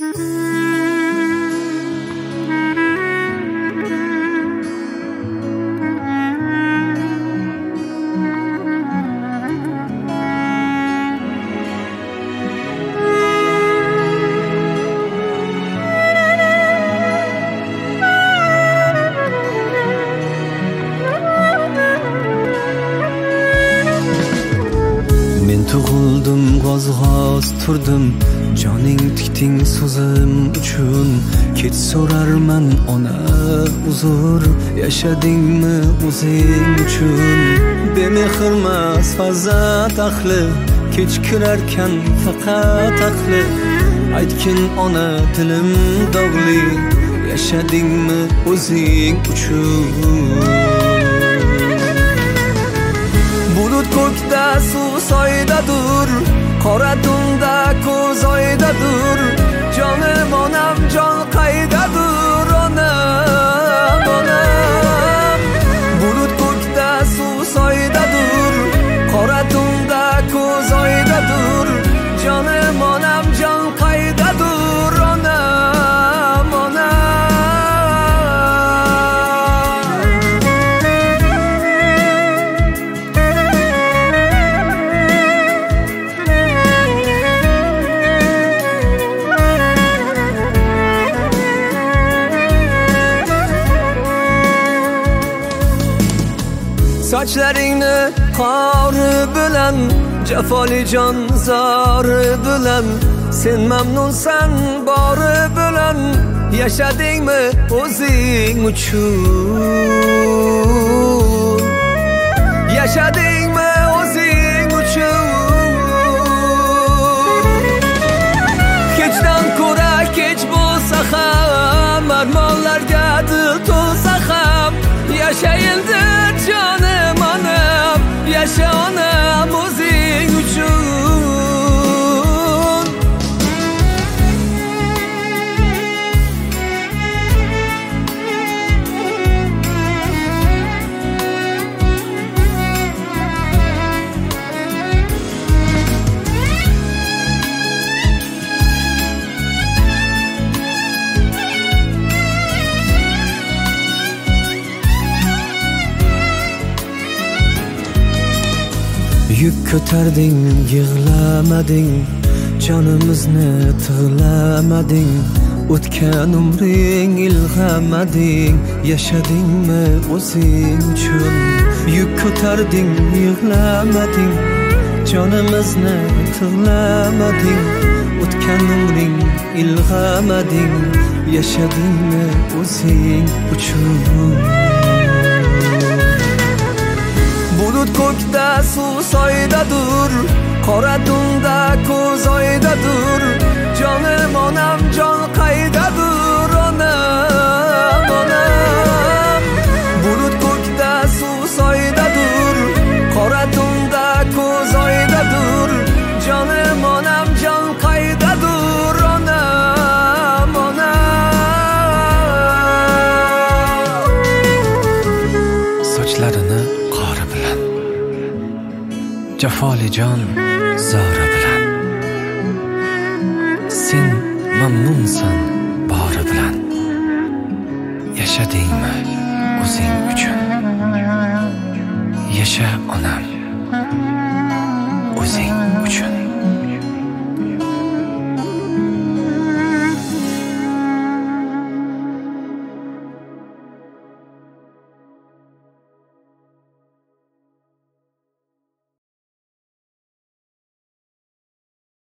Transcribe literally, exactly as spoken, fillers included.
Tug'ildim, g'oz-g'oz turdim, joning tikding so'zim uchun. Kech so'rarman ona uzr, yashadingmi o'zing uchun? Bemehrmas farzand ahli, kech kirarkan faqat aqli. Aytgin ona dilim dog'li, yashadingmi o'zing uchun? Bulut ko'kda suv soydadur, qora tunda ko'z oydadur. Jonim onam jon qaydadur, onam onam. Bulut ko'kda suv soydadur, qora tunda ko'z oydadur. Jonim onam jon qaydadur, onam onam. Sochlaringni qori bilan, jafoli jon zori bilan. Sen mamnunsan bori bilan, yashadingmi o'zing uchun? Yashadingmi o'zing uchun? Kechdan ko'ra kech bo'lsa ham, armonlarga dil to'lsa ham, yashayildi jonim onam, yasha onam o'zing uchun. Yük ko'tarding, yig'lamading, jonimizni tig'lamading. O'tgan umring ilg'amading, yashadingmi o'zing uchun? Yük ko'tarding, yig'lamading, jonimizni tig'lamading. O'tgan umring ilg'amading, yashadingmi o'zing uchun? Bulut ko'kda suv soydadur, qora tunda ko'z oydadur. Jonim onam jon qaydadur, onam onam. Bulut ko'kda suv soydadur, qora tunda ko'z oydadur. Jonim onam jon qaydadur, onam onam. Sochlarini qori bilan, jafoli jon zori bilan. Sen mamnunsan bori bilan, yashadingmi o'zing uchun? Yasha onam.